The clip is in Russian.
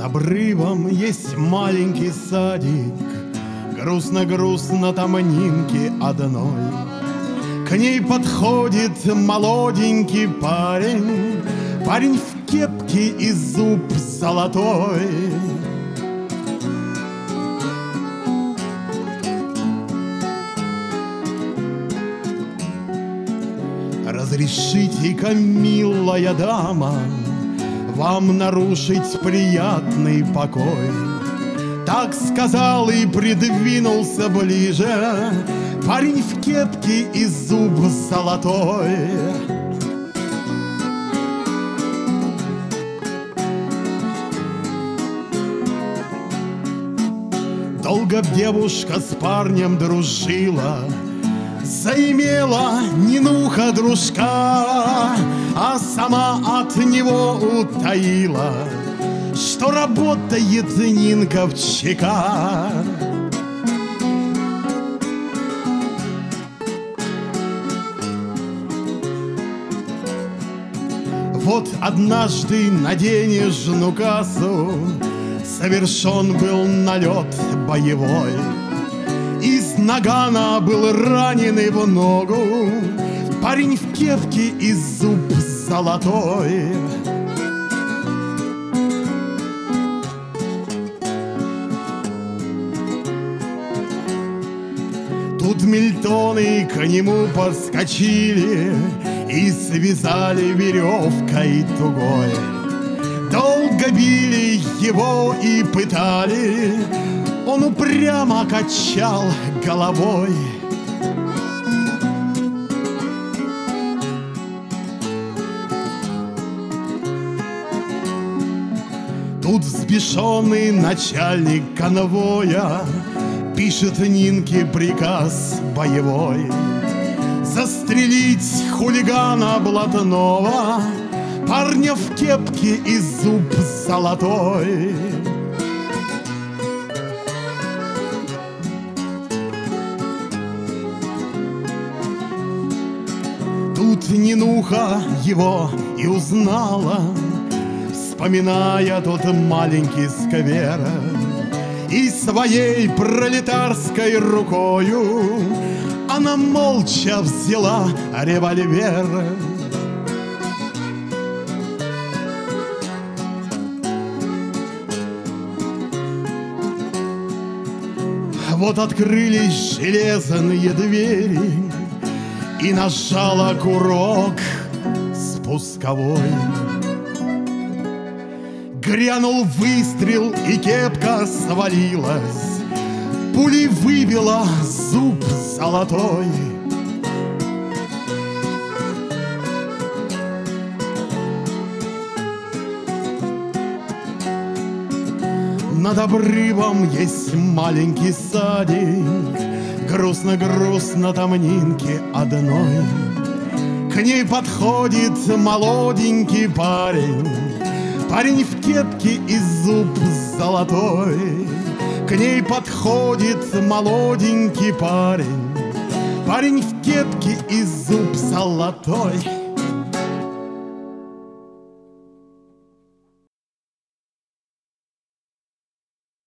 обрывом есть маленький садик, грустно-грустно там Нинке одной. К ней подходит молоденький парень, парень в кепке и зуб золотой. Разрешите-ка, милая дама, вам нарушить приятный покой. Так сказал и придвинулся ближе парень в кепке и зуб золотой. Долго девушка с парнем дружила, заимела Нинуха дружка, а сама от него утаила, что работает Нинка в ЧК. Вот однажды на денежную кассу совершен был налет боевой. Из нагана был раненый в ногу парень в кепке и зуб золотой. Тут Мильтоны к нему подскочили и связали веревкой тугой. Долго били его и пытали, он упрямо качал головой. Тут взбешенный начальник конвоя пишет Нинке приказ боевой: застрелить хулигана блатного, парня в кепке и зуб золотой. Тут Нинуха его и узнала, вспоминая тот маленький сквер, и своей пролетарской рукою она молча взяла револьвер. Вот открылись железные двери, и нажала курок спусковой. Грянул выстрел, и кепка свалилась, пулей выбила зуб золотой. Над обрывом есть маленький садик, грустно-грустно там Нинке одной. К ней подходит молоденький парень, парень в кепке и зуб золотой. К ней подходит молоденький парень, парень в кепке и зуб золотой.